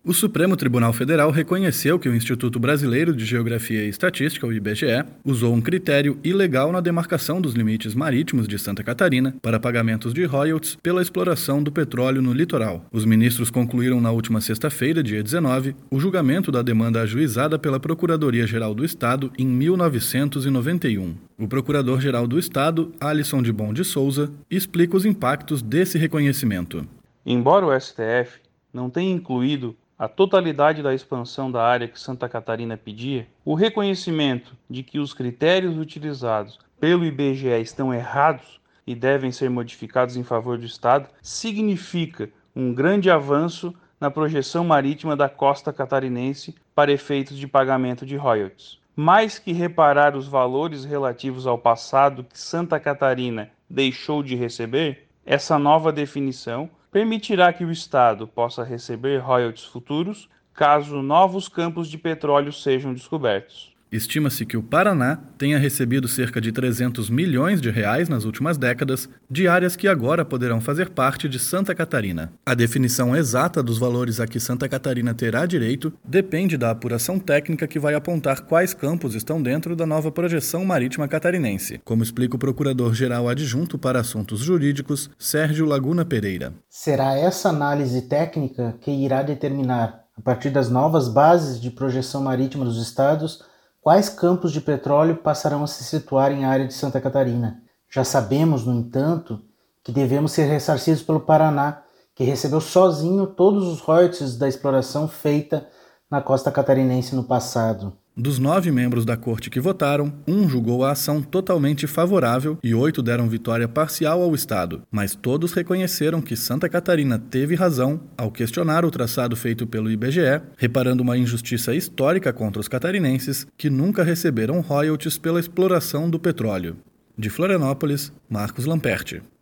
O Supremo Tribunal Federal reconheceu que o Instituto Brasileiro de Geografia e Estatística, o IBGE, usou um critério ilegal na demarcação dos limites marítimos de Santa Catarina para pagamentos de royalties pela exploração do petróleo no litoral. Os ministros concluíram na última sexta-feira, dia 19, o julgamento da demanda ajuizada pela Procuradoria-Geral do Estado em 1991. O Procurador-Geral do Estado, Alisson de Bon de Souza, explica os impactos desse reconhecimento. Embora o STF não tenha incluído a totalidade da expansão da área que Santa Catarina pedia, o reconhecimento de que os critérios utilizados pelo IBGE estão errados e devem ser modificados em favor do Estado significa um grande avanço na projeção marítima da costa catarinense para efeitos de pagamento de royalties. Mais que reparar os valores relativos ao passado que Santa Catarina deixou de receber, essa nova definição permitirá que o Estado possa receber royalties futuros caso novos campos de petróleo sejam descobertos. Estima-se que o Paraná tenha recebido cerca de 300 milhões de reais nas últimas décadas de áreas que agora poderão fazer parte de Santa Catarina. A definição exata dos valores a que Santa Catarina terá direito depende da apuração técnica que vai apontar quais campos estão dentro da nova projeção marítima catarinense, como explica o Procurador-Geral Adjunto para Assuntos Jurídicos, Sérgio Laguna Pereira. Será essa análise técnica que irá determinar, a partir das novas bases de projeção marítima dos estados, quais campos de petróleo passarão a se situar em área de Santa Catarina. Já sabemos, no entanto, que devemos ser ressarcidos pelo Paraná, que recebeu sozinho todos os royalties da exploração feita na costa catarinense no passado. Dos 9 membros da corte que votaram, 1 julgou a ação totalmente favorável e 8 deram vitória parcial ao Estado, mas todos reconheceram que Santa Catarina teve razão ao questionar o traçado feito pelo IBGE, reparando uma injustiça histórica contra os catarinenses que nunca receberam royalties pela exploração do petróleo. De Florianópolis, Marcos Lamperti.